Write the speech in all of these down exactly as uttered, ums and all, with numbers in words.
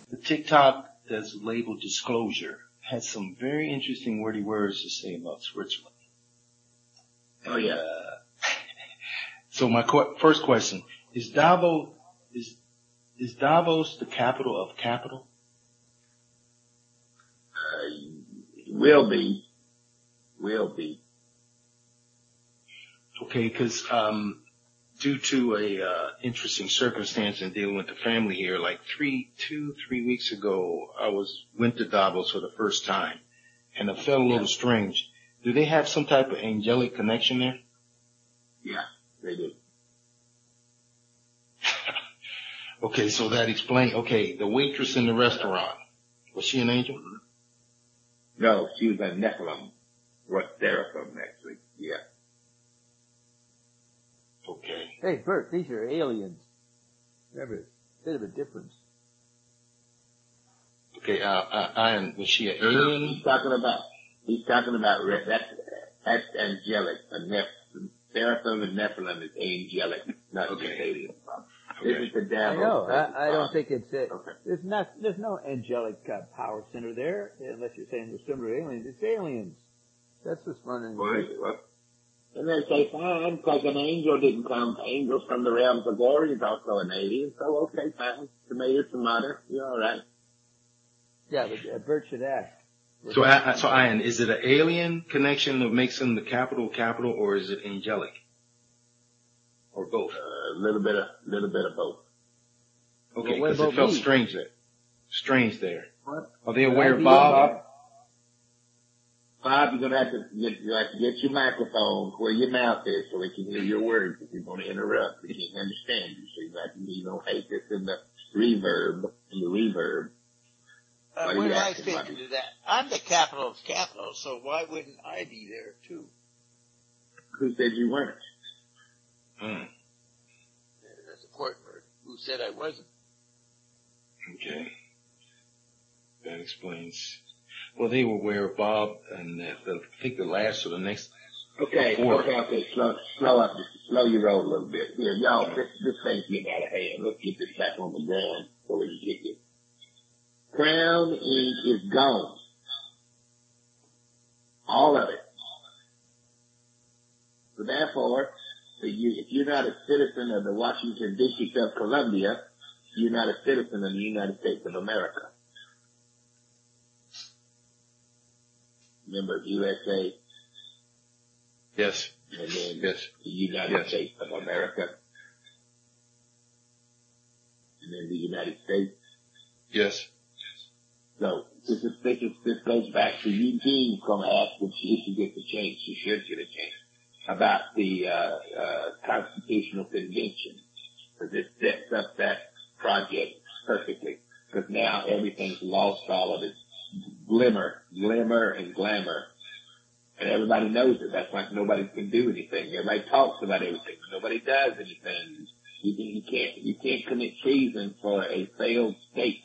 the TikTok that's labeled disclosure has some very interesting wordy words to say about Switzerland. Oh yeah. Uh, so my qu- first question is Davos is is Davos the capital of capital? Uh, will be, will be. Okay, because um, due to a uh, interesting circumstance in dealing with the family here, like three, two, three weeks ago, I was went to Davos for the first time, and it felt a little Yeah. strange. Do they have some type of angelic connection there? Yeah, they do. Okay, so that explains. Okay, the waitress in the restaurant, was she an angel? No, she was a Nephilim. What Seraphim, actually. Yeah. Okay. Hey, Bert, these are aliens. Remember, it's a bit of a difference. Okay, uh, uh, Ian, was she an No, no, alien? he's talking about, he's talking about, re- that's, that's angelic. A Neph- Seraphim and Nephilim is angelic, not Okay. just alien. Okay. This is the I devil. know. I, I don't think it's a, Okay. there's not there's no angelic uh, power center there, unless you're saying there's similar aliens. It's aliens. That's what's fun. Well, well, and they say, fine, because an angel didn't come. Angels from the realms of glory is also an alien. So, okay, fine. Tomato, tomato. You're all right. Yeah, but uh, Bert should ask. So, uh, so Ian, is it an alien connection that makes them the capital capital, or is it angelic, or both? A little bit of, little bit of both. Okay, Well, what because it about felt me? strange there. Strange there. What? Are they aware I'd of be Bob? Bob. Bob, you're gonna have to get, you have to get your microphone where your mouth is so we can hear your words. If you're gonna interrupt, we can't understand you. So you have to, you don't hate this in the reverb, in the reverb. Uh, Why do where you do I ask fit him, into that? I'm the capital of capital, so why wouldn't I be there too? Who said you weren't? Hmm. That's important. Word. Who said I wasn't? Okay. That explains. Well, they were aware of Bob, and the, the, I think the last or the next. Okay, Four. okay, okay. Slow, slow up, slow your roll a little bit. Here, y'all, this, this thing's getting out of hand. Let's get this back on the ground so we can get it. Crown Ink is gone. All of it. So therefore, so you, if you're not a citizen of the Washington District of Columbia, you're not a citizen of the United States of America. Remember U S A Yes. and then Yes. the United Yes. States of America. And then the United States. Yes. So this is, this is, this goes back to Eugene's gonna ask if she should get the change. She should get a change about the, uh, uh, Constitutional Convention. Because it sets up that project perfectly. Because now everything's lost all of its glimmer, glimmer and glamour. And everybody knows it. That's why nobody can do anything. Everybody talks about everything, but nobody does anything. You, you can't, you can't commit treason for a failed state.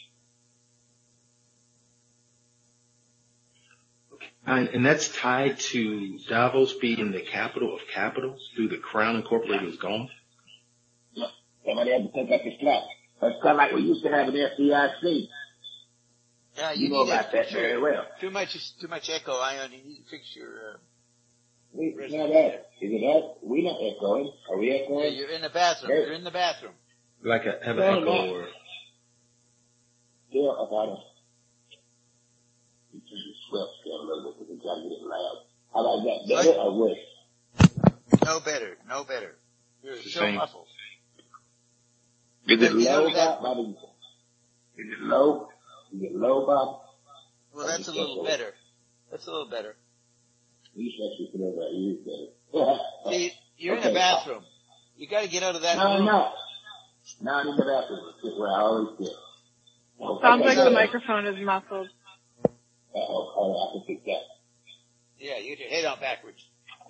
And, and that's tied to Davos being the capital of capitals through the Crown Incorporated was gone? Yeah. Somebody had to pick up the slack. It's kind of like we used to have an F D I C. Yeah, You you, know need about to that fix your, very well. Too much, too much echo, Ion. You need to fix your. Uh, We, now that, is it us? We not echoing. Are we yeah, echoing? you're in the bathroom. Hey. You're in the bathroom. Like a, have an No, echo no. or, Yeah, about it. You can just swell scan a little bit because we got to get it loud. How about that? Better or worse? No better. No better. You're It's the still same. muffled. Is it You know low, that- Bob? Bob? Is it low? Is it low, Bob? Well, that's a little better. That's a little better. You should actually put over our ears better. See, you're in Okay. the bathroom. You got to get out of that No, room. no. Not in the bathroom. It's where I always sit. Sounds Okay, like go the ahead. microphone is muffled. Uh-oh, oh, I can fix that. Yeah, you get your head on backwards.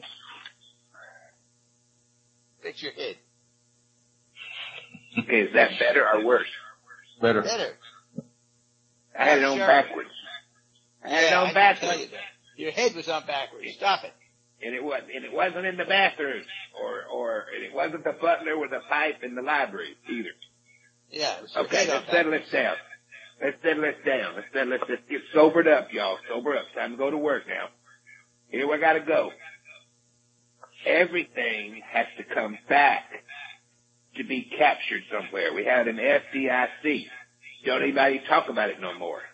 Fix your head. Okay, is that better or worse? better. Better. I had it on Sure. backwards. I had it Yeah, on I can tell backwards. you that. Your head was on backwards. Stop it. And it was, and it wasn't in the bathroom, or, or, and it wasn't the butler with a pipe in the library either. Yeah, it was your Okay, head on let's settle backwards. it down. let's settle this down. Let's settle, let's, let's get sobered up, y'all. Sober up. It's time to go to work now. Here we gotta go. Everything has to come back to be captured somewhere. We had an F D I C. Don't anybody talk about it no more.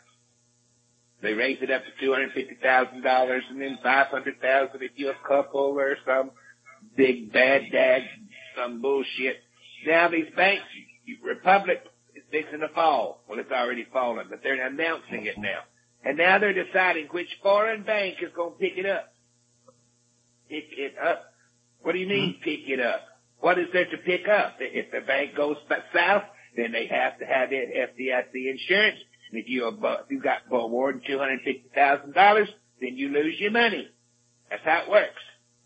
They raised it up to two hundred fifty thousand dollars and then five hundred thousand dollars if you're a couple or some big bad dad, some bullshit. Now these banks, Republic is fixing to fall. Well, it's already fallen, but they're announcing it now. And now they're deciding which foreign bank is going to pick it up. Pick it up. What do you mean pick it up? What is there to pick up? If the bank goes south, then they have to have that F D I C insurance. And if you have, if you got more than two hundred fifty thousand dollars, then you lose your money. That's how it works.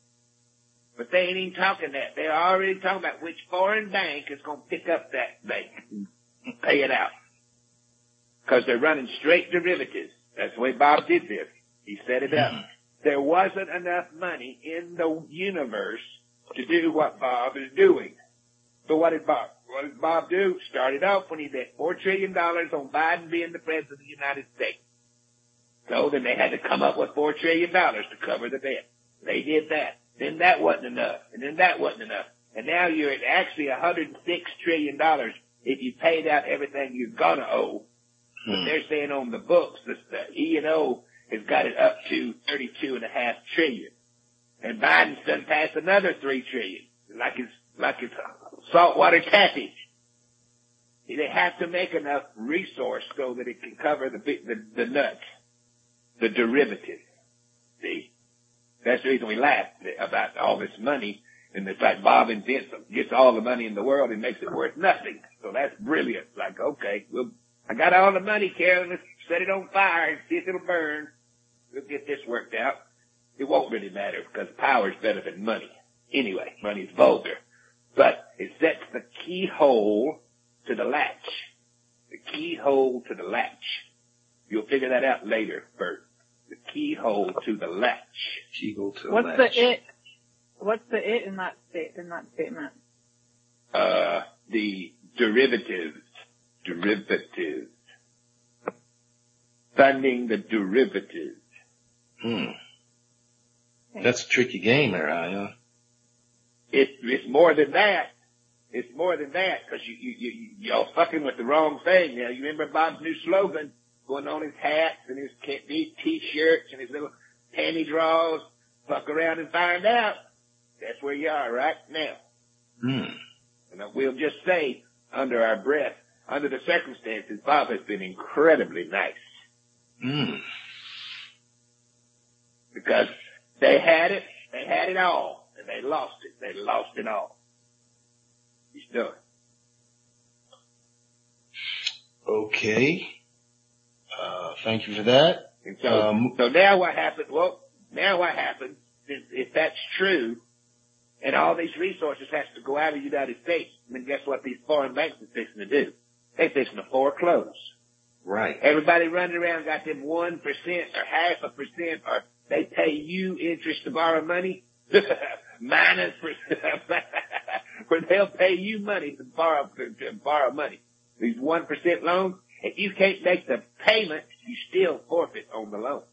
But they ain't even talking that. They're already talking about which foreign bank is going to pick up that bank and pay it out. Because they're running straight derivatives. That's the way Bob did this. He set it up. There wasn't enough money in the universe to do what Bob is doing. So what did Bob, what did Bob do? Started off when he bet four trillion dollars on Biden being the president of the United States. So then they had to come up with four trillion dollars to cover the bet. They did that. Then that wasn't enough. And then that wasn't enough. And now you're at actually one hundred six trillion dollars if you paid out everything you're gonna owe. Hmm. But they're saying on the books, the, the E and O has got it up to thirty-two and a half trillion. And Biden's done pass another three trillion. Like it's, like it's saltwater tapping. They have to make enough resource so that it can cover the, the, the nuts, the derivative. See? That's the reason we laugh about all this money. And it's like Bob invents, gets all the money in the world and makes it worth nothing. So that's brilliant. Like, okay, well, I got all the money, Carolyn. Let's set it on fire and see if it'll burn. We'll get this worked out. It won't really matter because power is better than money. Anyway, money's vulgar. But it sets the keyhole to the latch. The keyhole to the latch. You'll figure that out later, Bert. The keyhole to the latch. Keyhole to the What's latch. the it? What's the it in that state, in that statement? Uh, the derivatives. Derivatives. Funding the derivatives. Hmm. That's a tricky game there, huh? It, it's more than that. It's more than that because you, you, you, y'all fucking with the wrong thing. Now, you remember Bob's new slogan going on his hats and his, his t-shirts and his little panty draws? Fuck around and find out. That's where you are right now. Hmm. And we'll just say, under our breath, under the circumstances, Bob has been incredibly nice. Hmm. Because they had it, they had it all, and they lost it. They lost it all. He's done. Okay. Uh, thank you for that. And so, um, so now what happened? Well, now what happened is if that's true, and all these resources has to go out of the United States, then guess what these foreign banks are fixing to do? They're fixing to foreclose. Right. Everybody running around got them one percent or half a percent, or they pay you interest to borrow money. Minus percent. Where they'll pay you money to borrow, to, to borrow money. These one percent loans, if you can't make the payment, you still forfeit on the loan.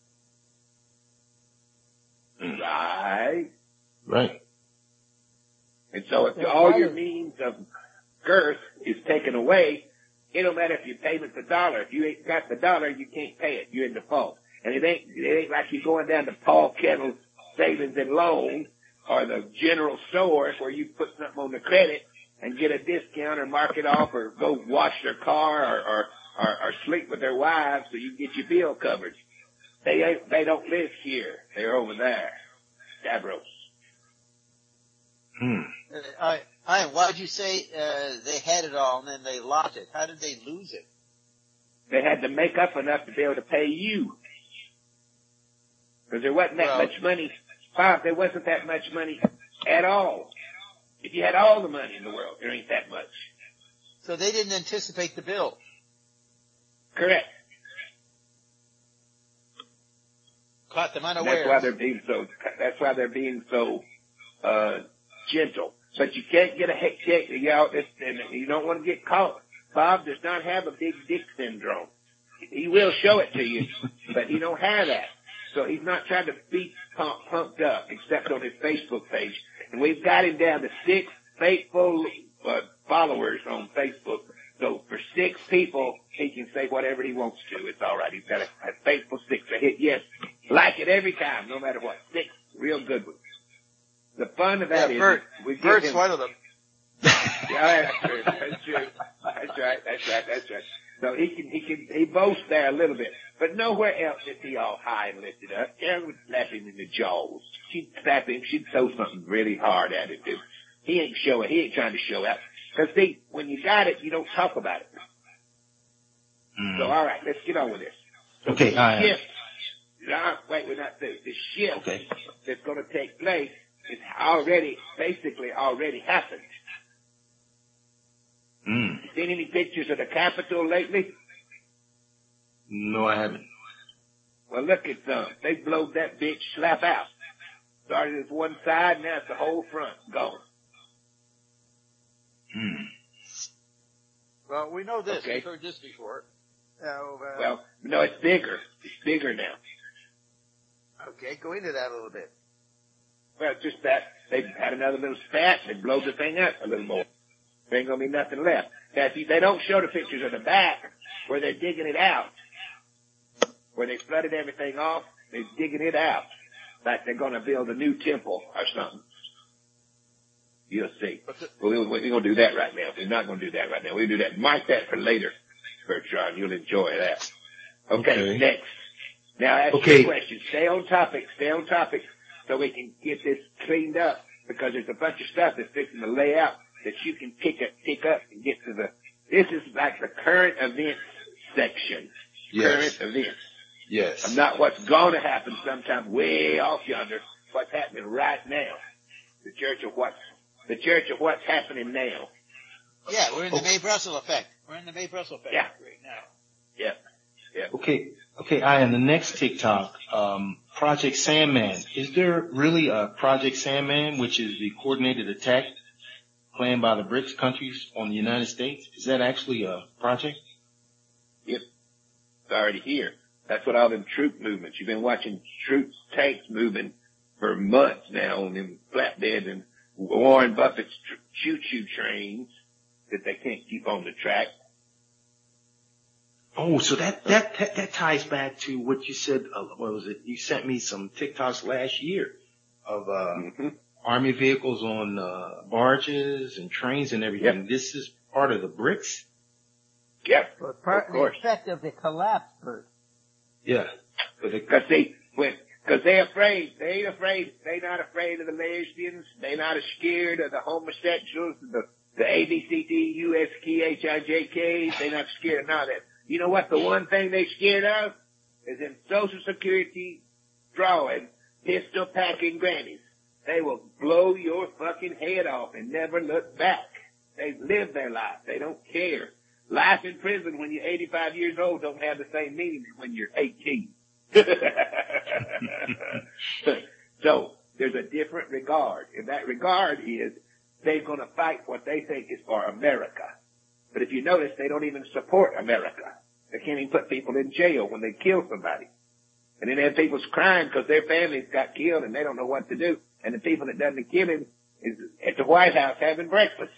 Mm. Right? Right. And so if all your means of girth is taken away, it don't matter if your payment's a dollar. If you ain't got the dollar, you can't pay it. You're in default. And it ain't, it ain't like you're going down to Paul Kettle's Savings and Loan or the general store where you put something on the credit and get a discount or mark it off or go wash their car or, or, or, or sleep with their wives so you get your bill covered. They ain't, they don't live here. They're over there. Stavros. Hmm. Uh, I, I, why'd you say, uh, they had it all and then they lost it? How did they lose it? They had to make up enough to be able to pay you. Because there wasn't that well, much money. Bob, there wasn't that much money at all. If you had all the money in the world, there ain't that much. So they didn't anticipate the bill. Correct. Caught them unawares. That's why they're being so, that's why they're being so, uh, gentle. But you can't get a heck check, you know, and you don't want to get caught. Bob does not have a big dick syndrome. He will show it to you, but he don't have that. So he's not trying to be pump, pumped up, except on his Facebook page. And we've got him down to six faithful uh, followers on Facebook. So for six people, he can say whatever he wants to. It's all right. He's got a, a faithful six. I hit yes, like it every time, no matter what. Six, real good ones. The fun of that yeah, is Bert, we give Bert's him, one of them. Yeah, that's true. That's true. That's right. That's right. That's right. So he can, he can, he boasts there a little bit, but nowhere else is he all high and lifted up. Karen would slap him in the jaws. She'd slap him. She'd throw something really hard at him. Too. He ain't showing. He ain't trying to show out. Cause see, when you got it, you don't talk about it. Mm. So all right, let's get on with this. So Okay. the I, shift. Uh, wait, we're not through. The shift okay. that's going to take place is already, basically, already happened. Mm. Seen any pictures of the Capitol lately? No, I haven't. Well, look at them. They blowed that bitch slap out. Started as one side, now it's the whole front gone. Mm. Well, we know this. Okay. We've heard this before. Now, uh, Well, no, it's bigger. It's bigger now. okay, go into that a little bit. Well, it's just that they had another little spat. They blowed the thing up a little more. There ain't gonna be nothing left. Now, if you, they don't show the pictures of the back where they're digging it out, where they flooded everything off, they're digging it out, like they're gonna build a new temple or something. You'll see. But we, we're gonna do that right now. We're not gonna do that right now. We'll do that. Mark that for later, Bertrand. You'll enjoy that. Okay, Okay. next. Now ask Okay. your question. Stay on topic. Stay on topic so we can get this cleaned up because there's a bunch of stuff that's fixing to lay out that you can pick up, pick up and get to the, this is like the current events section. Yes. Current events. Yes. I'm not what's going to happen sometime way off yonder. What's happening right now. The church of what's, the church of what's happening now. Yeah, we're in the May Brussels effect. We're in the May Brussels effect Yeah. right now. Yeah. Yeah. Okay. Okay. I and the next TikTok, um, Project Sandman. Is there really a Project Sandman, which is the coordinated attack planned by the BRICS countries on the United States? Is that actually a project? Yep. It's already here. That's what all them troop movements. You've been watching troops, tanks moving for months now on them flatbed and Warren Buffett's tr- choo-choo trains that they can't keep on the track. Oh, so that, that, that, that ties back to what you said, uh, what was it? You sent me some TikToks last year of, uh, Mm-hmm. Army vehicles on, uh, barges and trains and everything. Yep. This is part of the BRICS? Yep. Well, part Of of the course. effect of the collapse, Bert. Yeah. But it, Cause see, when, cause they're afraid. They ain't afraid. They not afraid of the lesbians. They not scared of the homosexuals, the, the A B C D U S K H I J Ks. They not scared of none of that. You know what the one thing they scared of? Is in Social Security drawing, pistol packing grannies. They will blow your fucking head off and never look back. They live their life. They don't care. Life in prison when you're eighty-five years old don't have the same meaning as when you're eighteen. So there's a different regard. And that regard is they're going to fight what they think is for America. But if you notice, they don't even support America. They can't even put people in jail when they kill somebody. And then they have people's crying because their families got killed and they don't know what to do. And the people that done the killing is at the White House having breakfast.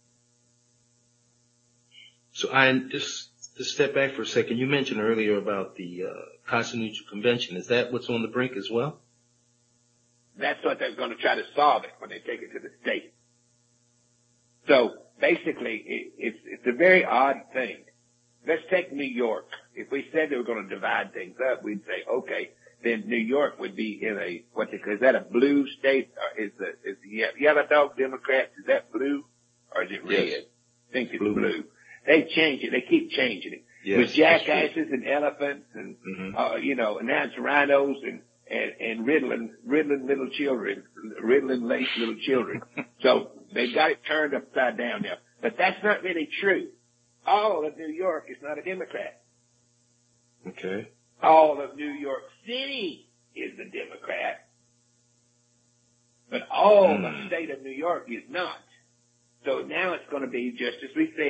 so I just, just step back for a second. You mentioned earlier about the, uh, Constitutional Convention. Is that what's on the brink as well? That's what they're going to try to solve it when they take it to the state. So basically, it, it's, it's a very odd thing. Let's take New York. If we said they were going to divide things up, we'd say, okay, then New York would be in a, what they call, is that a blue state? Or is the, is the Yellow Dog Democrats, is that blue? Or is it red? Yes. I think it's Blue. blue. They change it. They keep changing it. Yes, With that's true. jackasses and elephants and, Mhm. uh, you know, announced rhinos and, and, and riddling, riddling little children, riddling lace little children. So they've got it turned upside down now. But that's not really true. All of New York is not a Democrat. Okay. All of New York City is a Democrat. But all Hmm. the state of New York is not. So now it's going to be, just as we said,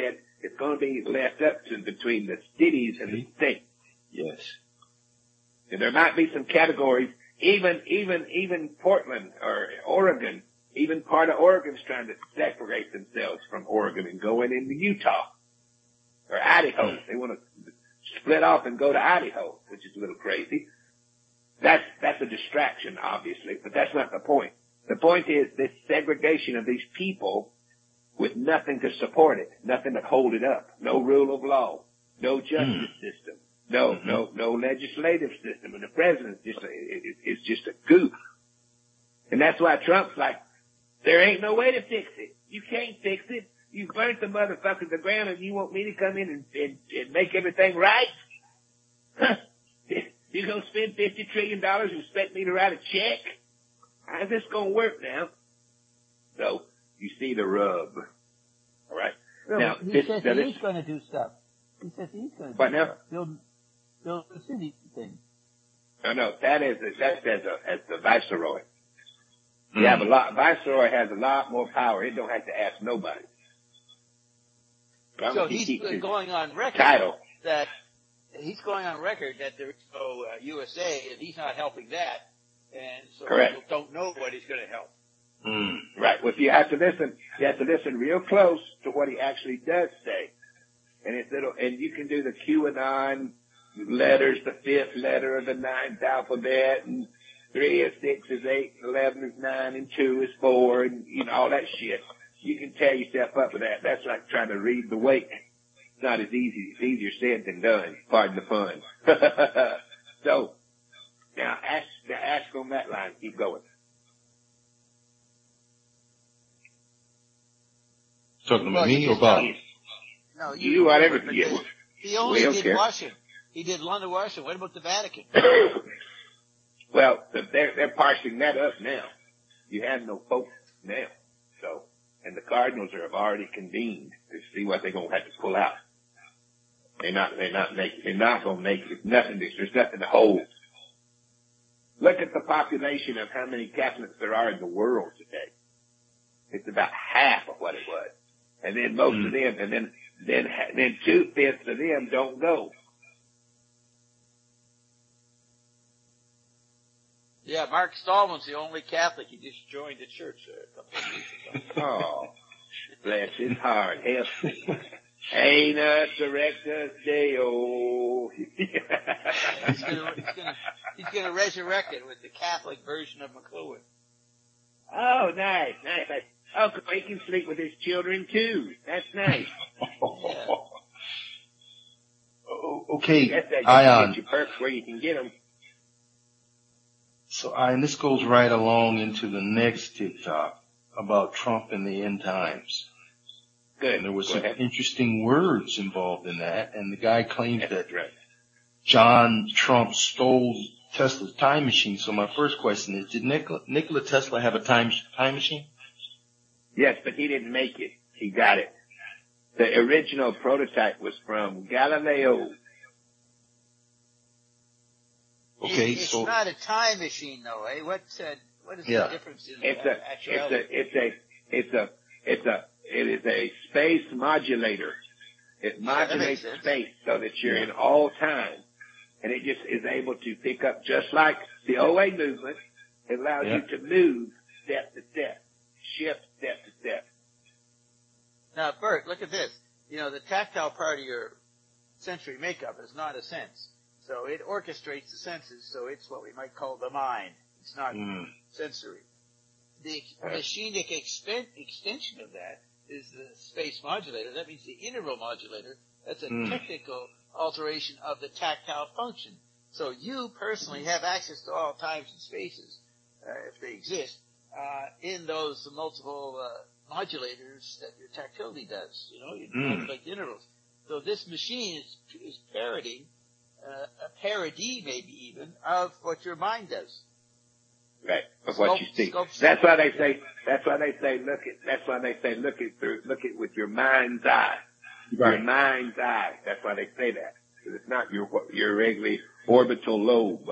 It's going to be left up to between the cities and the states. Yes. And there might be some categories, even, even, even Portland or Oregon, even part of Oregon's trying to separate themselves from Oregon and go in into Utah or Idaho. They want to split off and go to Idaho, which is a little crazy. That's, that's a distraction, obviously, but that's not the point. The point is this segregation of these people with nothing to support it, nothing to hold it up, no rule of law, no justice mm. system, no, mm-hmm. no, no legislative system, and the president's just a, it, it's just a goof. And that's why Trump's like, there ain't no way to fix it. You can't fix it. You burnt the motherfucker to the ground and you want me to come in and, and, and make everything right? Huh? You gonna spend fifty trillion dollars and expect me to write a check? How's this gonna work now? So, you see the rub. Alright? No, now, he this, says now he this, is gonna do stuff. He says he's gonna do what now? stuff. Build, build the city thing. No, no, that is, that's as a, as the viceroy. Mm. You have a lot, viceroy has a lot more power. It don't have to ask nobody. So he's going on record title. that he's going on record that there is no uh, U S A and he's not helping that, and so Correct. people don't know what he's going to help. Mm. Right. Well, if you have to listen, you have to listen real close to what he actually does say, and it's little, and you can do the QAnon letters, the fifth letter of the ninth alphabet, and three is six is eight, eleven is nine, and two is four, and you know all that shit. You can tear yourself up with that. That's like trying to read the wake. It's not as easy. It's easier said than done. Pardon the pun. So, now ask, now ask on that line. Keep going. Talking about me or Bob? No, you, you whatever. You, he only we did care. Washington. He did London, Washington. What about the Vatican? Well, they're, they're parsing that up now. You have no popes now. So, and the Cardinals are, have already convened to see what they're going to have to pull out. They're not, they're not making, they're not going to make it, nothing, there's nothing to hold. Look at the population of how many Catholics there are in the world today. It's about half of what it was. And then most mm. of them, and then, then, then two fifths of them don't go. Yeah, Mark Stallman's the only Catholic. He just joined the church a couple of weeks ago. Oh, bless his heart. Help. Aina Directus Deo. he's gonna, he's gonna, he's gonna resurrect it with the Catholic version of McLuhan. Oh, nice, nice. Oh, he can sleep with his children too. That's nice. Yeah. Oh, okay, That's that. Ion. Get your perks where you can get them. So, Ion, this goes right along into the next TikTok about Trump and the end times. Good. And there was Go some ahead. interesting words involved in that, and the guy claims That's that right. John Trump stole Tesla's time machine. So my first question is, did Nikola, Nikola Tesla have a time time machine? Yes, but he didn't make it. He got it. The original prototype was from Galileo. Okay, it's so not a time machine, though, eh? What uh, what is Yeah. the difference in It's uh, a, actuality? it's a, it's a, it's a, it's a, it is a space modulator. It modulates sense. space so that you're in all time. And it just is able to pick up just like the O A movement. It allows Yeah. you to move step to step, shift step to step. Now, Bert, look at this. You know, the tactile part of your sensory makeup is not a sense. So it orchestrates the senses, so it's what we might call the mind. It's not mm, sensory. The machinic expen- extension of that is the space modulator. That means the interval modulator. That's a Mm. technical alteration of the tactile function. So you personally have access to all times and spaces, uh, if they exist, uh, in those multiple uh, modulators that your tactility does. You know, you Mm. modulate the intervals. So this machine is, is parodying uh, a parody, maybe even, of what your mind does. Right, of what Scope- you see. scope- That's why they say, that's why they say, look at, that's why they say, look at through, look at with your mind's eye. Your right. mind's eye. That's why they say that. Because it's not your, your regular orbital lobe.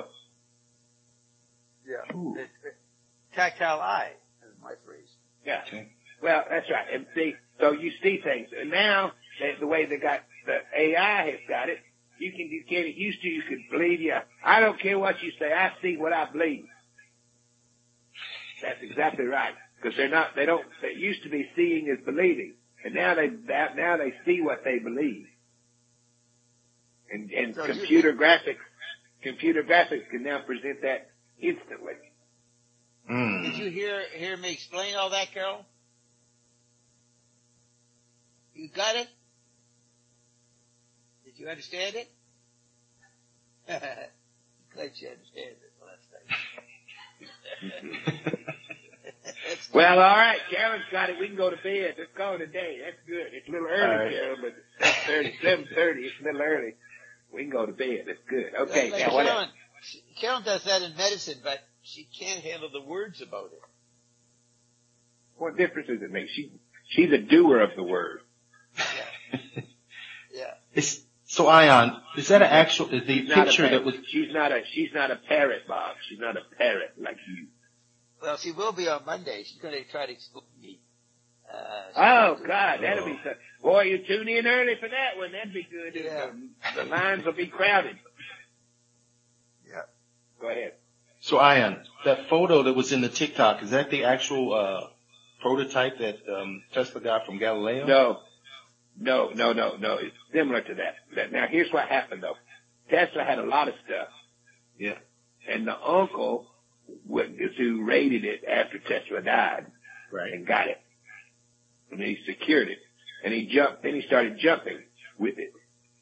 Yeah. Ooh. It, it, tactile eye is my phrase. Yeah. Okay. Well, that's right. And see, so you see things. And now, the, the way they got the A I has got it, you can you get it used to. You can believe you. I don't care what you say. I see what I believe. That's exactly right. Because they're not. They don't. They used to be seeing is believing, and now they now they see what they believe. And and So computer you- graphics, computer graphics can now present that instantly. Mm. Did you hear hear me explain all that, Carol? You got it? Did you understand it? Glad you understand it. Well, that's nice. That's Well, all right, Carolyn's got it. We can go to bed. Let's call it a day. That's good. It's a little early, All right. Carolyn, but seven thirty, seven thirty. It's a little early. We can go to bed. That's good. Okay, like now what else? Carolyn, she- Carolyn does that in medicine, but she can't handle the words about it. What difference does it make? She she's a doer of the word. Yeah. It's, so Ion, is that an actual, is the She's not a picture that parrot. was, She's not a she's not a parrot, Bob. She's not a parrot like you. Well, she will be on Monday. She's going to try to explain me. Uh, Oh God, that'll be so. Boy, you tune in early for that one. That'd be good. Yeah. The, the lines will be crowded. Yeah. Go ahead. so Ion, that photo that was in the TikTok, is that the actual, uh, prototype that, um, Tesla got from Galileo? No, no, no, no, no. It's similar to that. that. Now, here's what happened, though. Tesla had a lot of stuff, Yeah. and the uncle is who raided it after Tesla died Right. and got it. And he secured it. And he jumped, then he started jumping with it.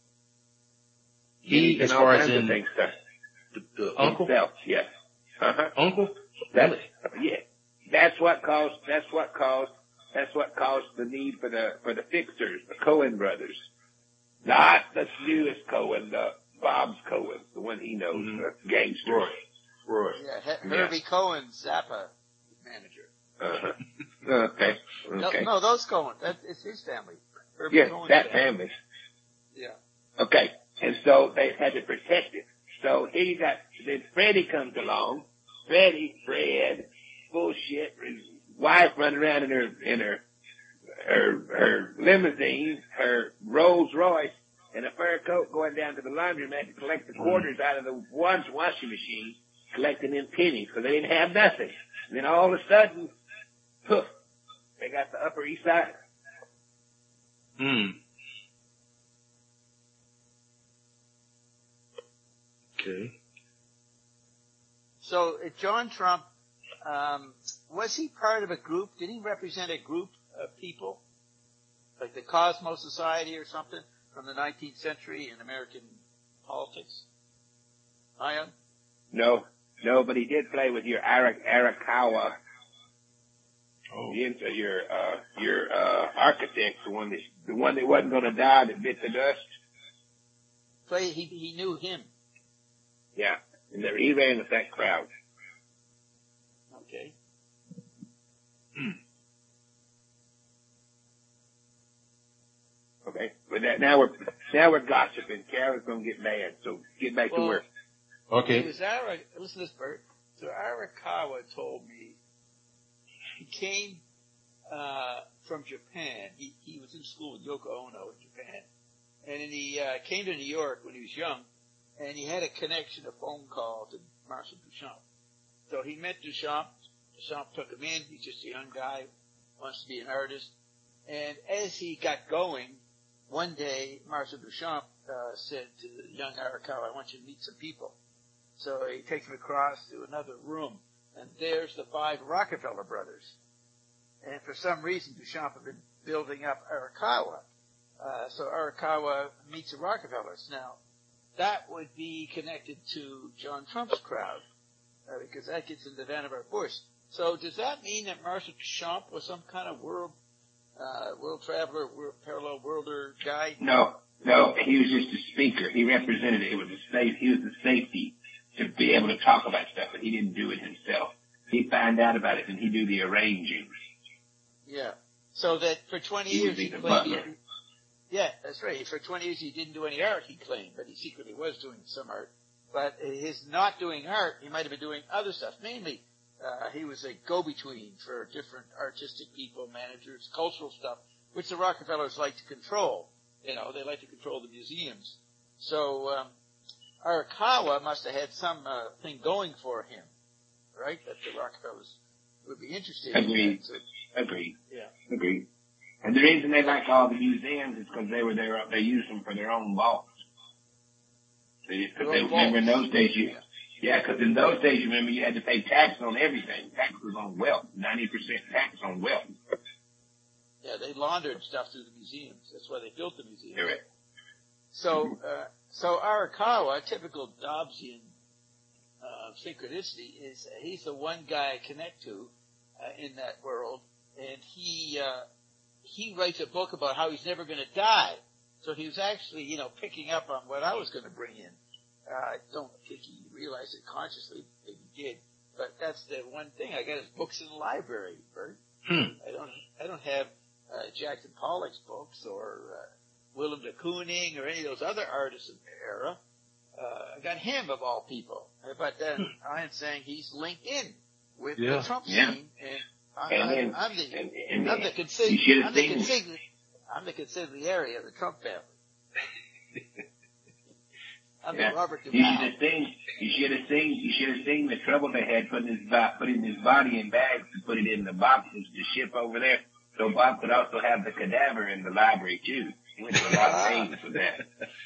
He, And as all far as kinds of in things, sir. the, the uncle? Himself, yes. Uh-huh. Uncle? That's, Really? yeah. That's what caused, that's what caused, that's what caused the need for the, for the fixers, the Cohen brothers. Not the newest Cohen, the Bob's Cohen, the one he knows, Mhm. the gangster. Roy. Roy. Yeah, Her- Yeah. Herbie Cohen, Zappa manager. Uh-huh. Okay. No, Okay. no, those Cohen. That, it's his family. Herbie Yes, Cohen's that family. Yeah. Okay. And so they had to protect it. So he got, then Freddie comes along. Freddie, Fred, bullshit, his wife running around in her, in her, her, her limousine, her Rolls Royce, and a fur coat going down to the laundromat to collect the quarters out of the one's washing machine, collecting them pennies, because they didn't have nothing. And then all of a sudden, poof, they got the Upper East Side. Hmm. Okay. So uh, John Trump, um, was he part of a group? Did he represent a group of people, like the Cosmo Society or something from the nineteenth century in American politics? Ion? No, no, but he did play with your Arak, Arakawa, Oh. into your, uh, your, uh, architect, the one that, the one that wasn't gonna die that bit the dust. So he, he knew him. Yeah. And there, he ran with that crowd. Okay. Okay. But that, now we're, now we're gossiping. Carol's gonna get mad, so get back to Well, work. It Okay. was Ara, listen to this, Bert. So Arakawa told me he came, uh, from Japan. He, he was in school with Yoko Ono in Japan. And then he, uh, came to New York when he was young, and he had a connection, a phone call to Marcel Duchamp. So he met Duchamp. Duchamp took him in. He's just a young guy, wants to be an artist. And as he got going, one day Marcel Duchamp, uh, said to the young Arakawa, I want you to meet some people. So he takes him across to another room, and there's the five Rockefeller brothers. And for some reason, Duchamp had been building up Arakawa. Uh, so Arakawa meets the Rockefellers. Now, that would be connected to John Trump's crowd, uh, because that gets into Vannevar Bush. So does that mean that Marcel Duchamp was some kind of world, uh, world traveler, world, parallel worlder guy? No, no, he was just a speaker. He represented it. It was a safe, he was the safety to be able to talk about stuff, but he didn't do it himself. He'd find out about it and he'd do the arranging. Yeah. So that for twenty He years would be he the claimed he, butler. yeah, that's right. For twenty years he didn't do any art, he claimed, but he secretly was doing some art. But his not doing art, he might have been doing other stuff. Mainly, uh, he was a go-between for different artistic people, managers, cultural stuff, which the Rockefellers like to control. You know, they like to control the museums. So, um, Arakawa must have had some, uh, thing going for him, right? That the Rockefellers would be interested in. Agreed. So, Agreed. yeah. Agreed. And the reason they like all the museums is because they were there, they used them for their own vaults. They, cause they, remember in those days you, yeah, because in those days, you remember, you had to pay tax on everything. Tax was on wealth. ninety percent tax on wealth. Yeah, they laundered stuff through the museums. That's why they built the museums. Correct. So, uh, so Arakawa, typical Dobbsian, uh, synchronicity is, uh, he's the one guy I connect to, uh, in that world. And he, uh, he writes a book about how he's never gonna die. So he was actually, you know, picking up on what I was gonna bring in. Uh, I don't think he realized it consciously. Maybe he did. But that's the one thing. I got his books in the library, Bert. Hmm. I don't, I don't have, uh, Jackson Pollock's books or, uh, Willem de Kooning or any of those other artists of the era. Uh, I got him of all people. But then I'm saying he's linked in with Yeah. the Trump Yeah. scene, and I, And I, then, I'm the, and, and I'm the you consigliere, should I'm have the seen, consigliere, I'm the consigliere of the Trump family. I'm yeah, the Robert you Duvall. should have seen, you should have seen, you should have seen the trouble they had putting his, bo- putting his body in bags to put it in the boxes to ship over there. So Bob could also have the cadaver in the library too. He went to a lot of pains for that.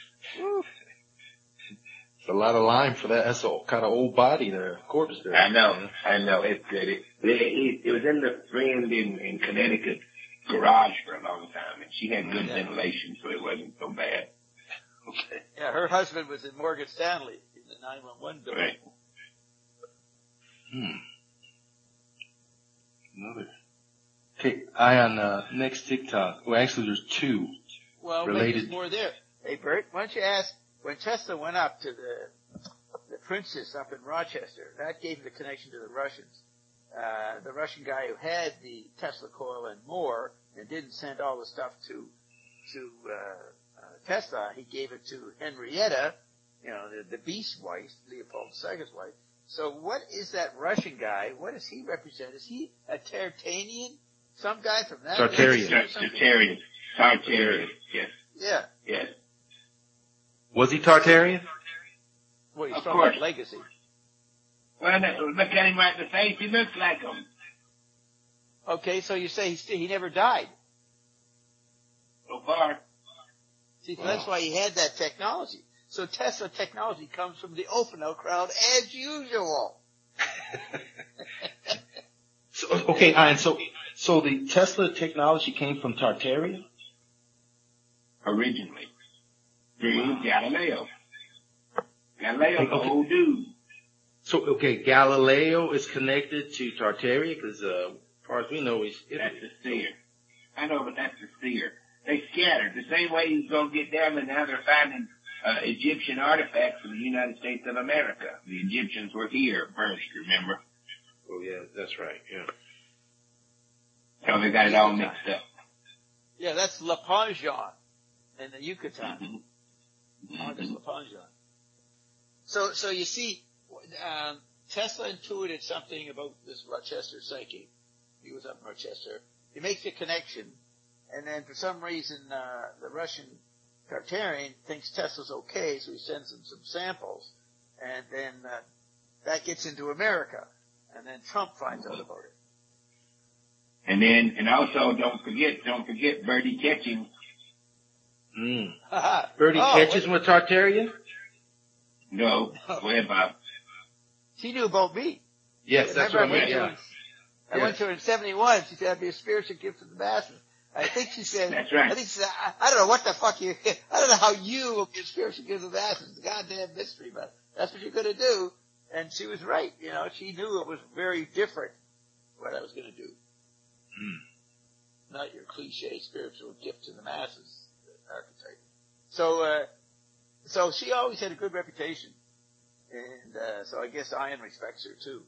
It's a lot of lime for that. That's a kind of old body there, corpse there. I know, I know. It's good. It, it, it, it was in the friend in, in Connecticut garage for a long time, and she had good Yeah. ventilation, so it wasn't so bad. Okay. Yeah, her husband was in Morgan Stanley in the nine one one building. Right. Hmm. Another. Okay, Ion, uh, next TikTok. Well, actually, there's two. Well, maybe related. there's more there. Hey, Bert, why don't you ask, when Tesla went up to the, the Princess up in Rochester, that gave him the connection to the Russians. Uh, the Russian guy who had the Tesla coil and more and didn't send all the stuff to, to, uh, uh, Tesla, he gave it to Henrietta, you know, the, the beast wife, Leopold the Second's wife. So what is that Russian guy? What does he represent? Is he a Tartanian? Some guy from that? Tartarian. legacy or something? Tartarian. Tartarian. Yes. Yeah. Yes. Was he Tartarian? Well, he's Of from course. that legacy. Well, no, look at him right in the face. He looks like him. Okay, so you say he st- he never died. So far. See, so that's why he had that technology. So Tesla technology comes from the Ophenau crowd as usual. So, okay, Ion, so, so the Tesla technology came from Tartaria? Originally. Through Galileo. Galileo's the Okay. old dude. So, okay, Galileo is connected to Tartaria because, uh, as far as we know, he's That's the seer. I know, but that's the seer. They scattered. The same way he's going to get down, and now they're finding uh, Egyptian artifacts in the United States of America. The Egyptians were here first, remember? Oh, yeah, that's right, yeah. So they got it all mixed up. Yeah, that's La Panjan in the Yucatan. August La Panjan. So, so you see, um, Tesla intuited something about this Rochester psyche. He was up in Rochester. He makes a connection, and then for some reason, uh, the Russian Tartarian thinks Tesla's okay, so he sends him some samples, and then, uh, that gets into America, and then Trump finds out about it. And then, and also, don't forget, don't forget Bertie Ketching. Mm. Bertie Oh, catches wait. with Tartaria? No, go ahead, Bob. She knew about me. Yes, that's Remember, what I I went meant, to yeah. her, I went to her in seventy-one. She said, I'd be a spiritual gift to the masses. I think she said, That's right. I think she said, I, I don't know what the fuck you, I don't know how you will be a spiritual gift to the masses. It's a goddamn mystery, but that's what you're going to do. And she was right. You know, she knew it was very different what I was going to do. Hmm. Not your cliche spiritual gift to the masses archetype. So, uh, so she always had a good reputation. And, uh, so I guess Ian respects her too.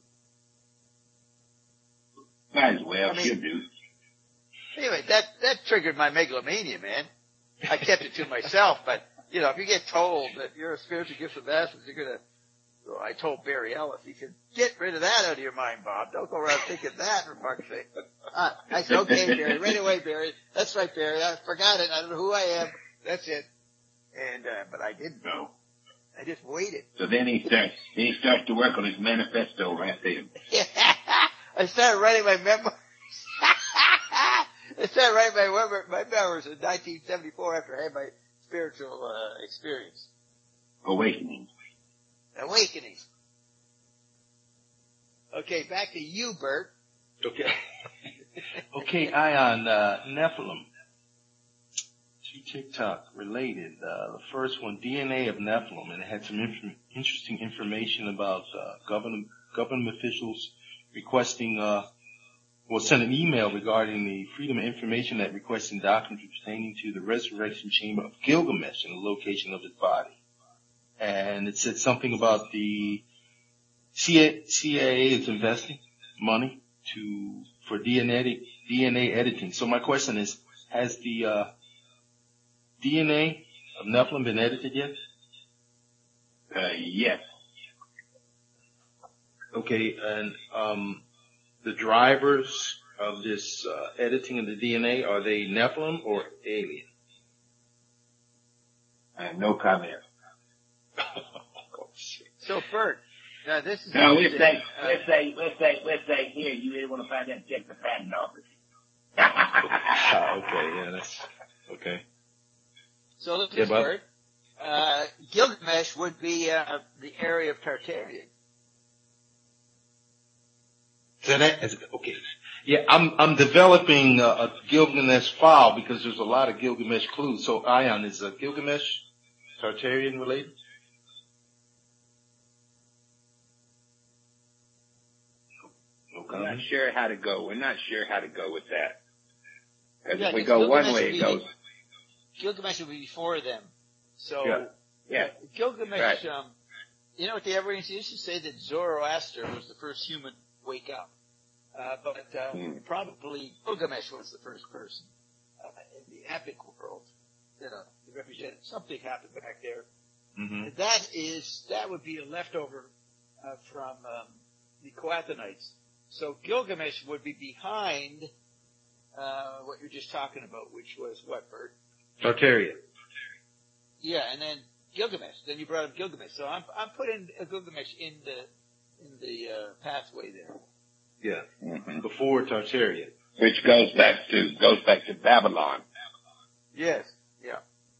Might as well, I mean- she'll do. Anyway, that, that triggered my megalomania, man. I kept it to myself, but, you know, if you get told that you're a spiritual gift of essence, you're gonna, well, I told Barry Ellis, he said, get rid of that out of your mind, Bob. Don't go around thinking that, for fuck's sake. Uh, I said, okay, Barry, right away, Barry. That's right, Barry. I forgot it. I don't know who I am. That's it. And, uh, but I didn't. No. I just waited. So then he starts, then he starts to work on his manifesto right there. I started writing my memoirs. I started writing my, memoir, my memoirs in nineteen seventy-four after I had my spiritual, uh, experience. Awakening. Awakening. Okay, back to you, Bert. Okay. Okay, Ion, uh, Nephilim. Two TikTok related. Uh, the first one, D N A of Nephilim, and it had some inf- interesting information about uh, government government officials requesting, uh, well, sent an email regarding the Freedom of Information Act requesting documents pertaining to the resurrection chamber of Gilgamesh and the location of his body. And it said something about the C I A is investing money to for D N A D N A editing. So my question is, has the uh, D N A of Nephilim been edited yet? Uh, yes. Okay, and um, the drivers of this uh, editing of the D N A, are they Nephilim or alien? Uh, no comment. Oh, shit. So, Bert, now this is... No, let's say, let's say, let's say, let's say, here, you really want to find that, check the patent office. Ah, okay, yeah, that's, okay. So look Yeah, at Bob. Bert. Uh, Gilgamesh would be uh, the area of Tartarian. So that is, okay. Yeah, I'm, I'm developing a, a Gilgamesh file because there's a lot of Gilgamesh clues. So, Ion, is uh, Gilgamesh Tartarian related? No We're not comment. sure how to go. We're not sure how to go with that. Because Yeah, if we 'cause go one Gilgamesh way, would it be- goes, Gilgamesh would be before them. So, Yeah. yeah. Gilgamesh, Right. um, you know what the Evergreens used to say, that Zoroaster was the first human to wake up. Uh, but uh, Hmm. probably Gilgamesh was the first person uh, in the epic world. You know, to represent something happened back there. Mm-hmm. And that is, that would be a leftover uh, from um, the Coathonites. So Gilgamesh would be behind uh, what you're just talking about, which was what, Bert? Tartarian. Yeah, and then Gilgamesh. Then you brought up Gilgamesh. So I'm I'm putting a Gilgamesh in the in the uh, pathway there. Yeah. Mhm. Before Tartarian. Which goes back to, goes back to Babylon, Yes. Yeah.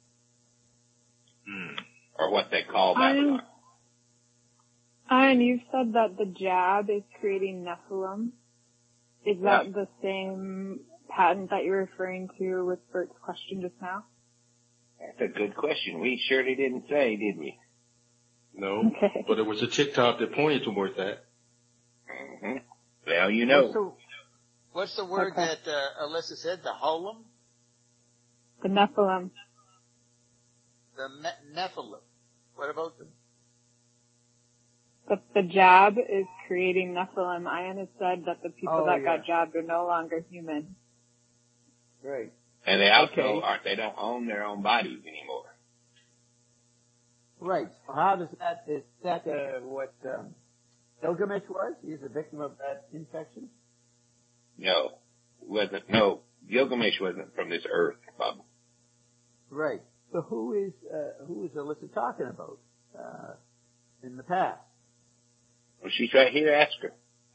Mm. or what they call I'm- Babylon. And you said that the jab is creating Nephilim. Is that Yeah. the same patent that you're referring to with Bert's question just now? That's a good question. We surely didn't say, did we? No, Okay. but it was a TikTok that pointed toward that. hmm Well, you What's know. the, what's the word Okay. that uh, Alyssa said? The Holim? The Nephilim. The ne- Nephilim. What about them? The, the jab is creating Nephilim. Ian has said that the people Oh, that yeah. got jabbed are no longer human. Right. And they also Okay. are, they don't own their own bodies anymore. Right. So how does that, is that uh, what um, Gilgamesh was? He's a victim of that infection? No. Wasn't, no. Gilgamesh wasn't from this earth, Bob. Right. So who is, uh, who is Alyssa talking about, uh, in the past? Well, she's right here, ask her.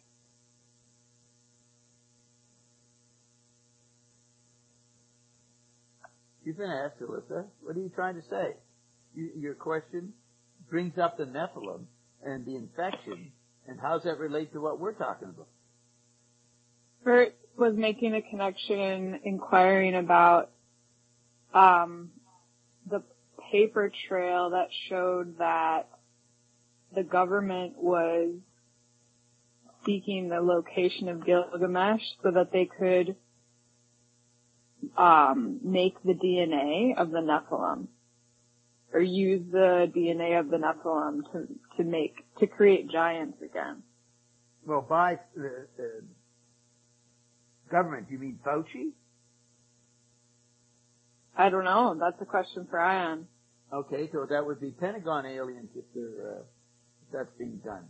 You've been asked, Alyssa. What are you trying to say? You, your question brings up the Nephilim and the infection, and how does that relate to what we're talking about? Bert was making a connection, inquiring about um, the paper trail that showed that the government was seeking the location of Gilgamesh so that they could um, make the D N A of the Nephilim, or use the D N A of the Nephilim to to make to create giants again. Well, by the, the government, you mean Fauci? I don't know. That's a question for Ian. Okay, so that would be Pentagon aliens if they're, uh, if that's being done.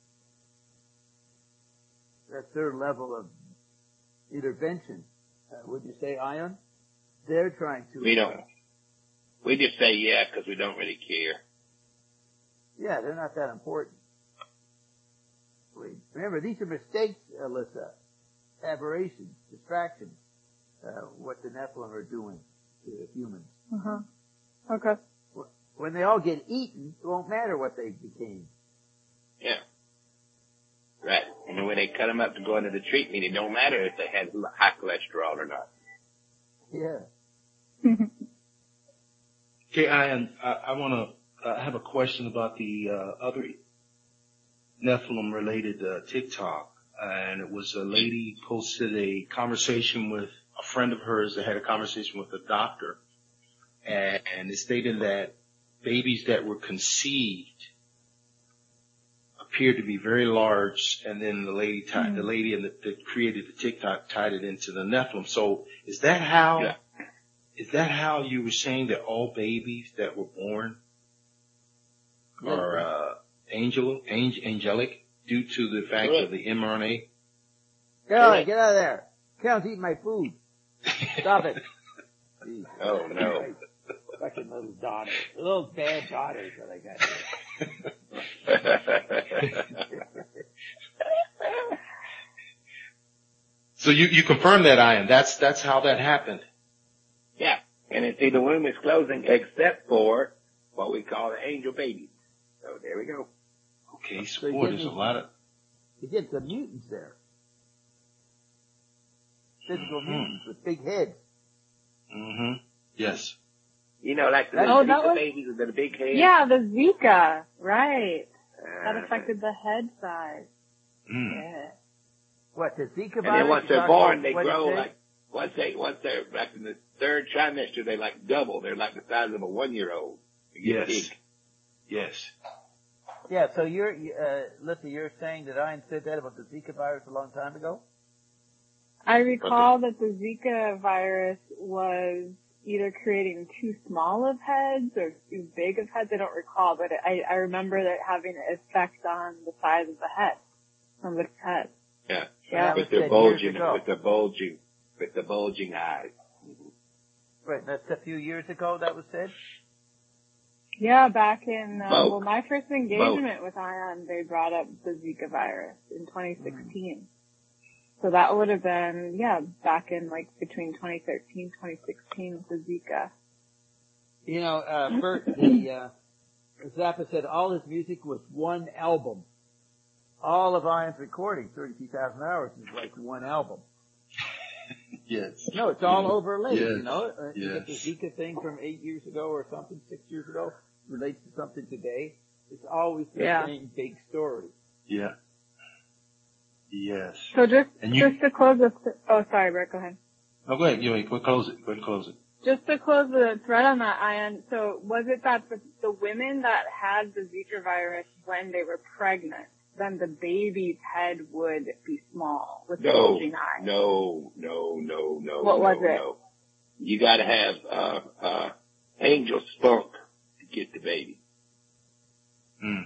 That's their level of intervention. Uh, would you say, Ion? They're trying to. We don't, We just say yeah because we don't really care. Yeah, they're not that important. Remember, these are mistakes, Alyssa. Aberrations, distractions, uh, what the Nephilim are doing to humans. Uh-huh. Okay. When they all get eaten, it won't matter what they became. Yeah. Right. And then when they cut them up to go into the treatment, it don't matter if they had high cholesterol or not. Yeah. Okay, Ian, I, I want to uh, have a question about the uh, other Nephilim-related uh, TikTok. And it was a lady posted a conversation with a friend of hers that had a conversation with a doctor. And, and it stated that babies that were conceived appeared to be very large, and then the lady tied, mm-hmm. the lady that, that created the TikTok tied it into the Nephilim. So is that how, yeah. is that how you were saying that all babies that were born are, uh, angel, angel, angelic due to the fact yeah. of the mRNA? Kelly, yeah. get out of there. Kelly's eating my food. Stop it. Jeez. Oh no. Fucking little daughters. Little bad daughters that I got. So you, you confirm that, Ian. That's, that's how that happened. Yeah. And it's see, the womb is closing except for what we call the angel babies. So there we go. Okay, so, so boy, there's a lot of... You get the mutants there. Physical mm-hmm. mutants with big heads. Mm-hmm. Yes. You know, like the oh, Zika was, babies with the big heads. Yeah, the Zika. Right. Uh, that affected the head size. Mm. Yeah. What, the Zika virus? And then once they're born, they grow like, once they, once they're, like in the third trimester, they like double. They're like the size of a one-year-old. Yes. Big. Yes. Yeah, so you're, uh, Lissa, you're saying that Ian said that about the Zika virus a long time ago? I recall that the Zika virus was either creating too small of heads or too big of heads. I don't recall, but I, I remember that having an effect on the size of the head, on the head. Yeah. Yeah. With the bulging, with the bulging, with the bulging eyes. Right, that's a few years ago that was said? Yeah, back in, uh, Both. well, my first engagement Both. with Ion, they brought up the Zika virus in twenty sixteen. Mm. So that would have been, yeah, back in like between twenty thirteen, twenty sixteen with the Zika. You know, uh, Bert, the, uh, Zappa said all his music was one album. All of Ion's recording, thirty-two thousand hours, is like one album. Yes. No, it's all overlaid, yes. you know. Uh, yes. You get the Zika thing from eight years ago or something, six years ago, relates to something today. It's always the yeah. same big story. Yeah. Yes. So just, and you, just to close the, oh sorry, Bert, go ahead. No, go ahead, you know, close it, go ahead and close it. Just to close the thread on that, Ian, so was it that the, the women that had the Zika virus when they were pregnant, then the baby's head would be small with the no, bulging eye? No, no, no, no, What no, was it? no. You gotta have, uh, uh, angel spunk to get the baby. Hmm.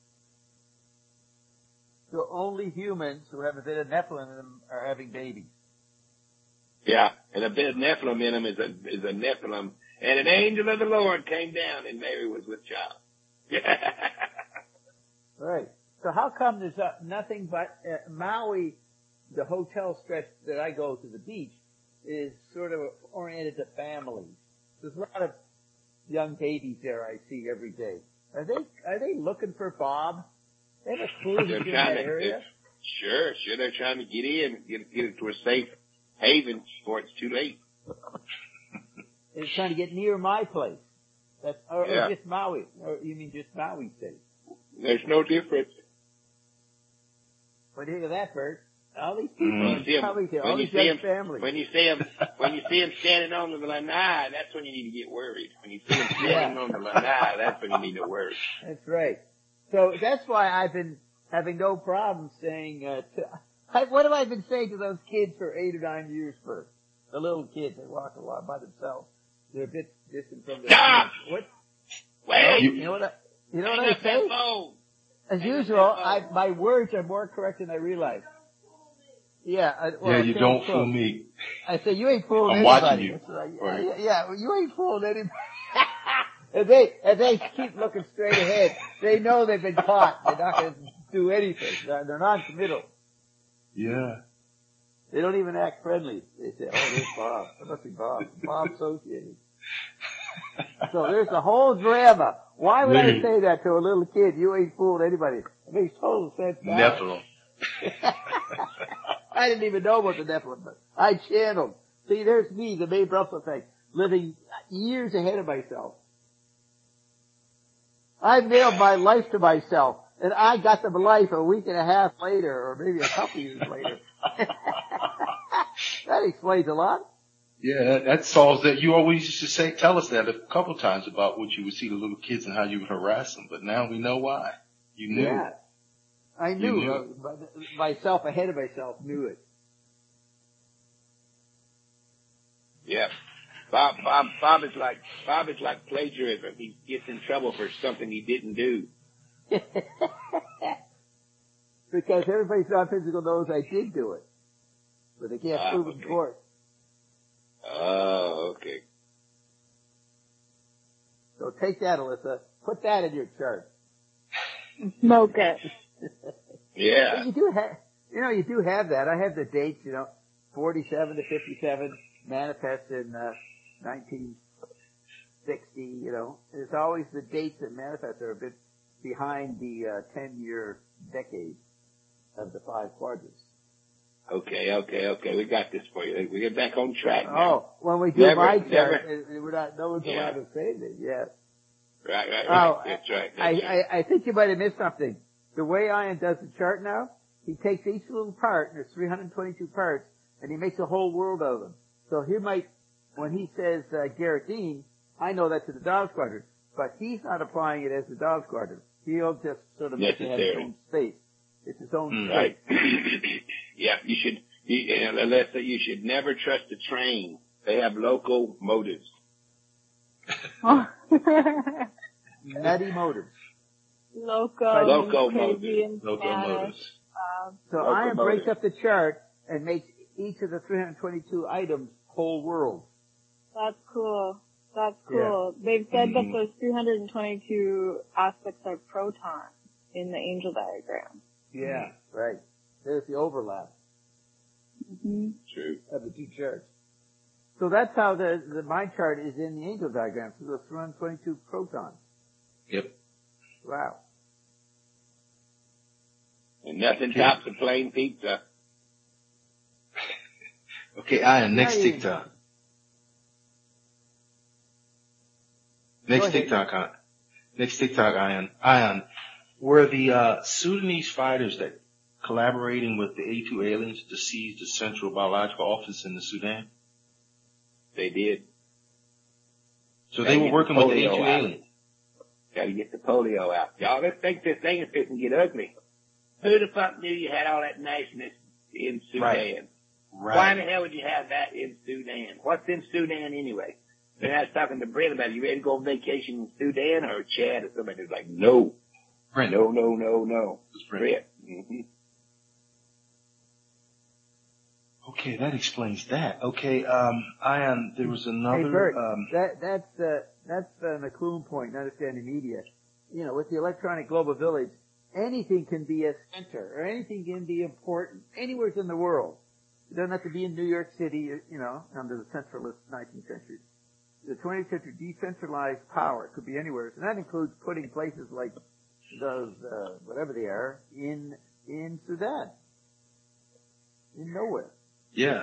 So only humans who have a bit of Nephilim in them are having babies. Yeah, and a bit of Nephilim in them is a, is a Nephilim. And an angel of the Lord came down and Mary was with child. Right. So how come there's uh, nothing but uh, Maui, the hotel stretch that I go to the beach, is sort of oriented to families. There's a lot of young babies there I see every day. Are they are they looking for Bob? They have a clue he's in that area? Sure, sure. They're trying to get in, get get it to a safe haven before it's too late. They're trying to get near my place. That's or, yeah. or just Maui. Or you mean just Maui State? There's no difference. What do you think of that, Bert? All these people mm. are probably here. All these young families. When you see them, when you see them standing on the lanai, that's when you need to get worried. When you see them standing yeah. on the lanai, that's when you need to worry. That's right. So that's why I've been having no problem saying, uh, to, I, what have I been saying to those kids for eight or nine years first? The little kids that walk a lot by themselves. They're a bit distant from their Stop! What? Wait! You know what I, you know what I say? As usual, I, my words are more correct than I realize. Yeah, I, well, yeah, you don't fool me. I say, you ain't fooling I'm anybody. watching you. Right. Right. Yeah, yeah, you ain't fooling anybody. If they, if they keep looking straight ahead, they know they've been caught. They're not going to do anything. They're, they're non-committal. Yeah. They don't even act friendly. They say, oh, there's Bob. That must be Bob. Bob associated. So there's a whole drama. Why would I say that to a little kid? You ain't fooled anybody. It makes total sense now. Nephilim. I didn't even know about the Nephilim, but I channeled. See, there's me, the May Brussels thing, living years ahead of myself. I mailed my life to myself, and I got the life a week and a half later, or maybe a couple years later. That explains a lot. Yeah, that, that solves that. You always used to say, tell us that a couple times about what you would see the little kids and how you would harass them, but now we know why. You knew. Yeah. I knew. knew. Uh, myself ahead of myself knew it. Yeah. Bob, Bob, Bob is like, Bob is like plagiarism. He gets in trouble for something he didn't do. Because everybody's non-physical knows I did do it. But they can't Ah, prove it okay. in court. Oh, okay. So take that, Alyssa. Put that in your chart. Smoke it. Yeah. You do have, you know, you do have that. I have the dates, you know, forty-seven to fifty-seven manifest in, uh, nineteen sixty, you know. It's always the dates that manifest are a bit behind the, uh, ten-year decade of the five quadrants. Okay, okay, okay. We got this for you. We get back on track now. Oh, when we do Never, my chart, never. it- it- we're not, no one's Yeah. allowed to say that, yes. Right, right, right. Oh, That's right. I, That's right. I, I think you might have missed something. The way Ian does the chart now, he takes each little part, and there's three hundred twenty-two parts, and he makes a whole world of them. So he might, when he says uh, Garrett Dean, I know that's to the Dog Squadron, but he's not applying it as the Dog Squadron. He'll just sort of make it have its Necessary. own space. It's its own Mm. space. Right. Yeah, you should, you, uh, Alyssa, you should never trust a train. They have local motives. Nutty motives. Loco, Loco crazy in Local Spanish. motives. Um, So Local Ian breaks motives. up the chart and makes each of the three hundred twenty-two items whole world. that's cool. That's cool. They've said Mhm. that those three hundred twenty-two aspects are protons in the angel diagram. Yeah, right. There's the overlap hmm True. of the two charts. So that's how the, the my chart is in the angel diagram. So those three hundred twenty-two protons. Yep. Wow. And nothing tops a plain pizza. Okay, Ian, next Yeah, you- TikTok. Next Go ahead. TikTok, Ian. Next TikTok, Ian. Ian, were the uh, Sudanese fighters that collaborating with the A two aliens to seize the Central Biological Office in the Sudan? They did. So They they were get working the with the A polio two out. aliens. Gotta get the polio out. Y'all, let's think this thing is fixing to get ugly. Who the fuck knew you had all that niceness in Sudan? Right. Why in Right. the hell would you have that in Sudan? What's in Sudan anyway? Then I was talking to Brent about it. You ready to go on vacation in Sudan or Chad or somebody was like, no, Brent. no, no, no, no. It's Brent. Brent. Mm-hmm. Okay, that explains that. Okay, um, Ian, there was another. Hey Bert, um, that that's uh, that's uh, McLuhan point in understanding media. You know, with the electronic global village, anything can be a center, or anything can be important anywhere in the world. It doesn't have to be in New York City, you know, under the centralist nineteenth century. The twentieth century decentralized power could be anywhere, and that includes putting places like those, uh, whatever they are, in in Sudan, in nowhere. yeah.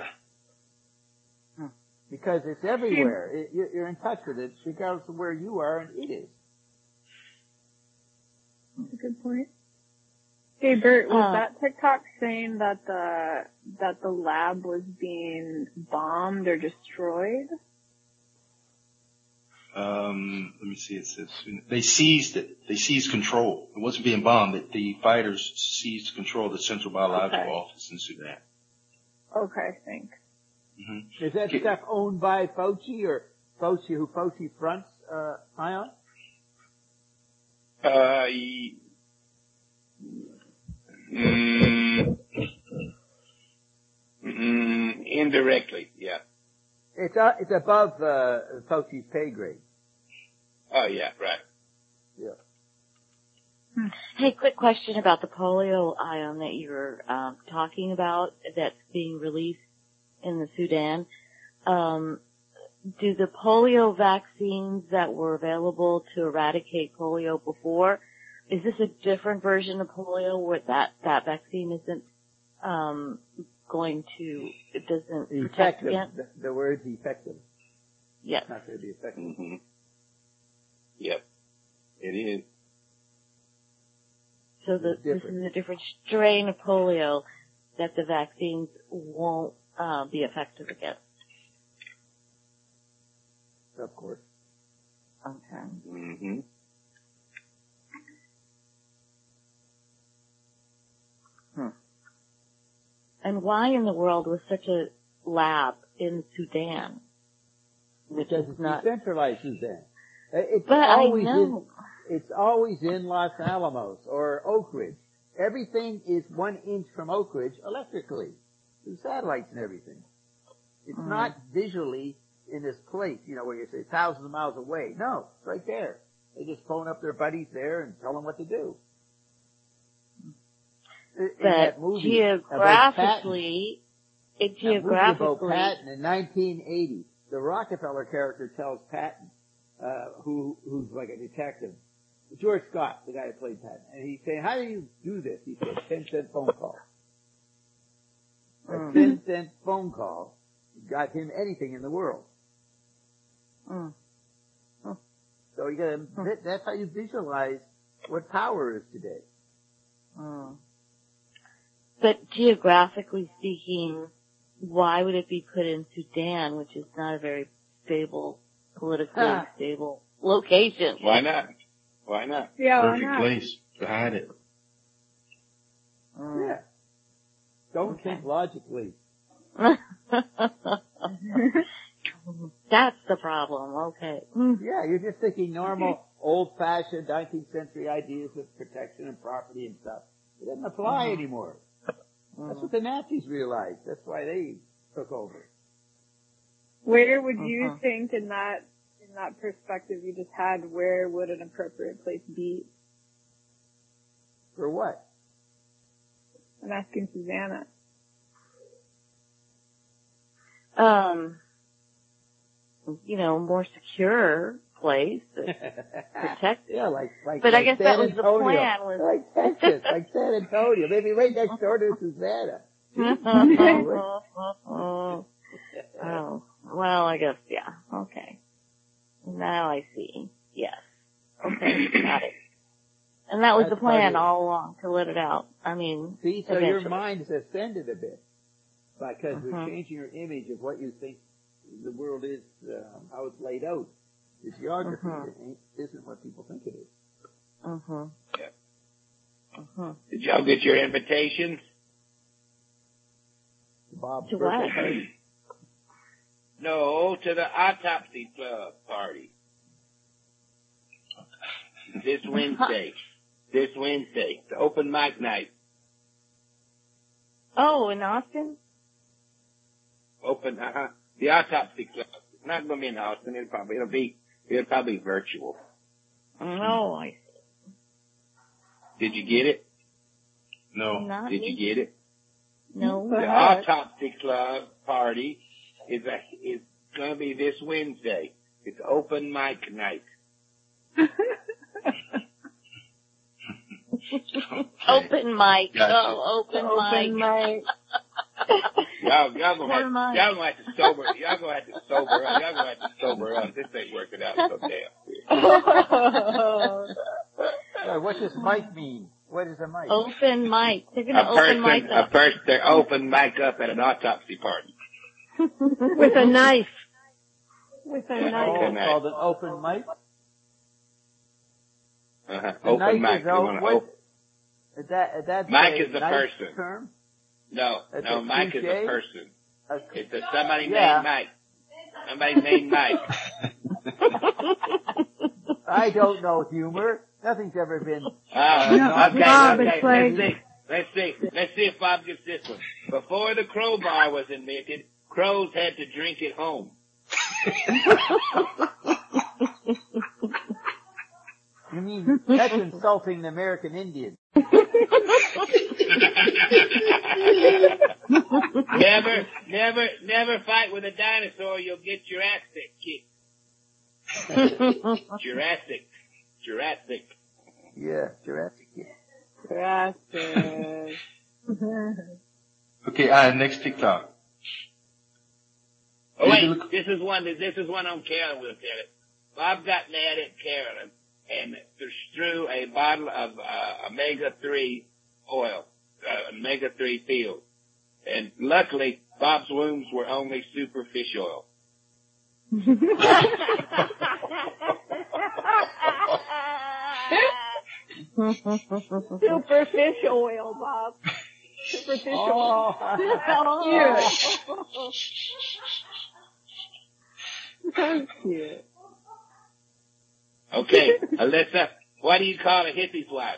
Because it's everywhere. It, you're, you're in touch with it, regardless of where you are, and it is. That's a good point. Hey Bert, was Uh, that TikTok saying that the that the lab was being bombed or destroyed? Um, let me see. It says they seized it. They seized control. It wasn't being bombed. It, the fighters seized control of the Central Biological Okay. Office in Sudan. Okay, thanks. Mm-hmm. Is that Okay. stuff owned by Fauci or Fauci, who Fauci fronts, uh, Ion? Uh, ye- mm, mm, indirectly, yeah. It's, uh, it's above, uh, Fauci's pay grade. Oh, yeah, right. Yeah. Hey, quick question about the polio ion that you were um, talking about that's being released in the Sudan. Um, do the polio vaccines that were available to eradicate polio before, is this a different version of polio where that, that vaccine isn't um, going to, it doesn't protect Effective. against? The, the word's effective. Yes. It's not going to be effective. Mm-hmm. Yep. It is. So the, this is a different strain of polio that the vaccines won't uh, be effective against. Of course. Okay. Mm-hmm. Hmm. And why in the world was such a lab in Sudan? Which Because is it's not. decentralized, Suzanne. It's But I always know. in, it's always in Los Alamos or Oak Ridge. Everything is one inch from Oak Ridge electrically. There's satellites and everything. It's Mm. not visually in this place, you know, where you say thousands of miles away. No, it's right there. They just phone up their buddies there and tell them what to do. In But that movie about Patton, geographically, it that movie about geographically. Patton in nineteen eighty, the Rockefeller character tells Patton, uh, who, who's like a detective, George Scott, the guy who played Patton, and he's saying, how do you do this? He said, ten cent phone call. A Mm. ten cent phone call got him anything in the world. Mm. Mm. So you gotta, Mm. that's how you visualize what power is today. Mm. But geographically speaking, why would it be put in Sudan, which is not a very stable, politically Ah. stable location? Why not? Why not? Yeah, why Perfect not? place to hide it. Mm. Yeah. Don't Okay. think logically. That's the problem. Okay. Mm. Yeah, you're just thinking normal, old-fashioned nineteenth century ideas of protection and property and stuff. It doesn't apply Mhm. anymore. That's Mm. what the Nazis realized. That's why they took over. Where would you Uh-huh. think in that in that perspective you just had, where would an appropriate place be? For what? I'm asking Susanna. Um, you know, more secure place that's protected. Yeah, like, like, But like I guess San that was the Antonio. plan, was- Like Texas, like San Antonio. Maybe right next door to Susanna. Oh, well, I guess, yeah. Okay. Now I see. Yes. Okay, got it. And that was That's the plan part of it. all along, to let it out. I mean, See, so your eventually. mind has ascended a bit. Because Mhm. we're changing your image of what you think the world is, uh, how it's laid out. The geography Mhm. it ain't, isn't what people think it is. Mhm. Yeah. Mhm. Did y'all get your invitations? Bob's To birthday what? party. No, to the autopsy club party. This Wednesday. This Wednesday. The open mic night. Oh, in Austin? Open, uh-huh. The autopsy club. It's not going to be in Austin. It'll probably, it'll be, it'll probably be virtual. No, I Did you get it? No. not. Did you get it? No. The autopsy club party is a, is going to be this Wednesday. It's open mic night. Open mic. Gotcha. Oh, open, Open mic. mic. Y'all, y'all gonna Never have, mind. y'all gonna have to sober, y'all gonna have to sober up. Y'all gonna have to sober up. This ain't working out so damn good. Uh, what does mic mean? What is a mic? Open mic. They're A gonna open mic person, a up. person, they're open mic up at an autopsy party. With a knife. With a Oh, knife. Open mic. called an open mic? Uh-huh. The Open knife mic. is They out- wanna what- open. Is that, is that Mike a is the nice person. term? No, That's no, a Mike is cliche? a person. A- It's a somebody Yeah. named Mike. Somebody named Mike. I don't know humor. Nothing's ever been. Oh, No, okay, Bob, okay. it's like- Let's see. Let's see. Let's see if Bob gets this one. Before the crowbar was invented, crows had to drink at home. You mean, that's insulting the American Indian. Never, never, never fight with a dinosaur. You'll get Jurassic kicked. Jurassic. Jurassic. Yeah, Jurassic. Yeah. Jurassic. Okay, uh, next TikTok. Oh wait, this is one, this is one on Carolyn will tell it. Bob got mad at Carolyn and threw a bottle of, uh, omega three oil, uh, omega three field. And luckily, Bob's wounds were only super fish oil. Super fish oil, Bob. Super fish oil. Oh, cute. That's cute. Okay, Alyssa, what do you call a hippie's wife?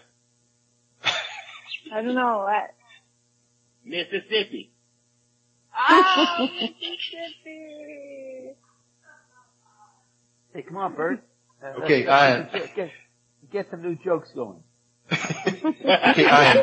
I don't know. What? Mississippi. Oh, Mississippi. Hey, come on, Bert. Uh, Okay, let's- Ian. Get, get, get some new jokes going. Okay, Ian.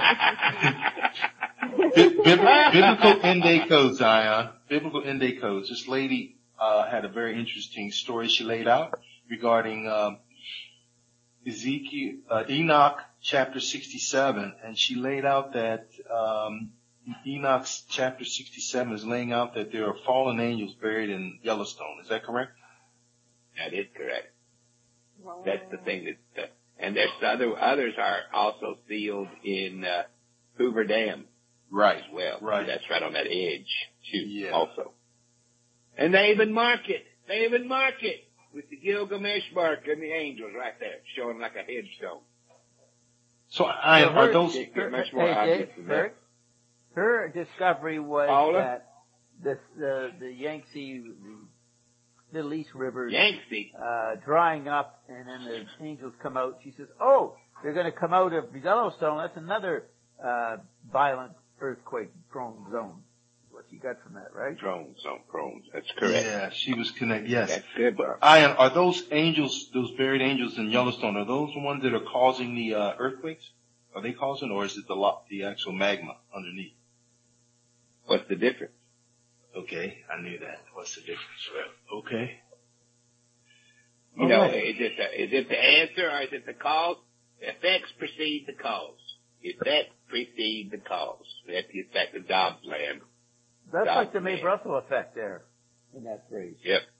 Bi- bib- biblical end-day codes, Ion. Biblical end-day codes. This lady uh, had a very interesting story she laid out regarding um, Ezekiel, uh, Enoch chapter sixty-seven, and she laid out that um, Enoch's chapter sixty-seven is laying out that there are fallen angels buried in Yellowstone. Is that correct? That is correct. That's the thing that, uh, and there's other, others are also sealed in, uh, Hoover Dam. Right. As well. Right. That's right on that edge, too, Yeah. also. And they even mark it. They even mark it with the Gilgamesh mark and the angels right there, showing like a headstone. So, Ion, So are her- those? Can't get much more Hey, obvious Dave, than Bert, her discovery was Paula? that the, the, the Yangtze, the Middle East rivers, Yangtze. uh, drying up, and then the angels come out. She says, oh, they're going to come out of Yellowstone. That's another uh, violent earthquake-prone zone. That's what you got from that, right? Drones on crones. That's correct. Yeah, she was connected. Yes. That's good, Bob. Ian, are those angels, those buried angels in Yellowstone, are those the ones that are causing the uh, earthquakes? Are they causing, or is it the lo- the actual magma underneath? What's the difference? Okay, I knew that. What's the difference? Well, okay. You know, Alright. is it the, is it the answer or is it the cause? Effects precede the cause. Effects precede the cause. That's the effect of Dobbs land. That's Dog like the man. May Russell effect there in that phrase. Yep.